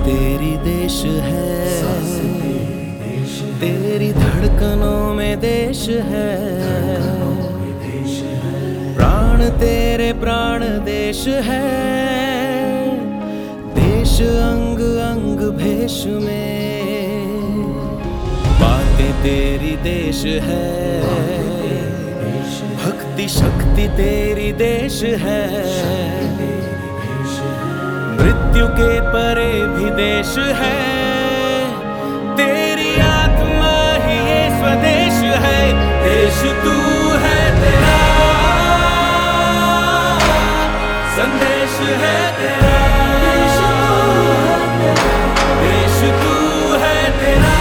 तेरी देश है, तेरी धड़कनों में देश है। प्राण तेरे प्राण देश है, देश अंग अंग भेष में। बातें तेरी देश है, भक्ति शक्ति तेरी देश है। मृत्यु के परे भी देश है, तेरी आत्मा ही ये स्वदेश है। देश तू है, तेरा संदेश है तेरा। देश तू है, तेरा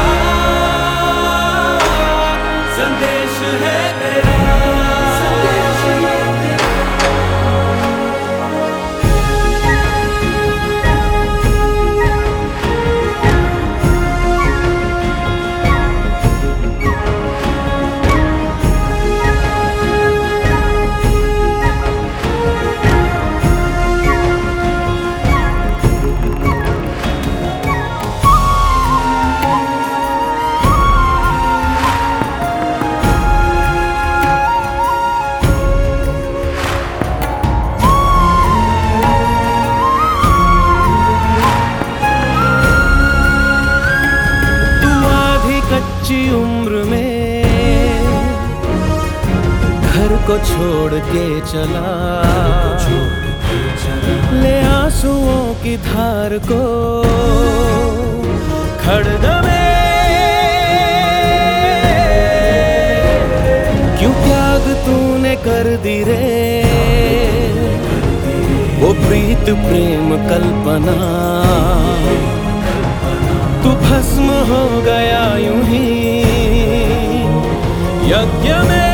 संदेश है तेरा। उम्र में घर को छोड़ के चला, ले आंसुओं की धार को खड्ग में। क्यों त्याग तूने कर दी रे, वो प्रीत प्रेम कल्पना। तू भस्म हो गया यूं ही यज्ञ में।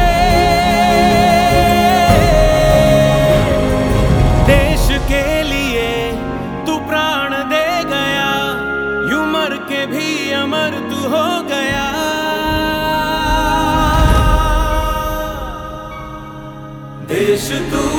देश के लिए तू प्राण दे गया, यूं मर के भी अमर तू हो गया। देश तू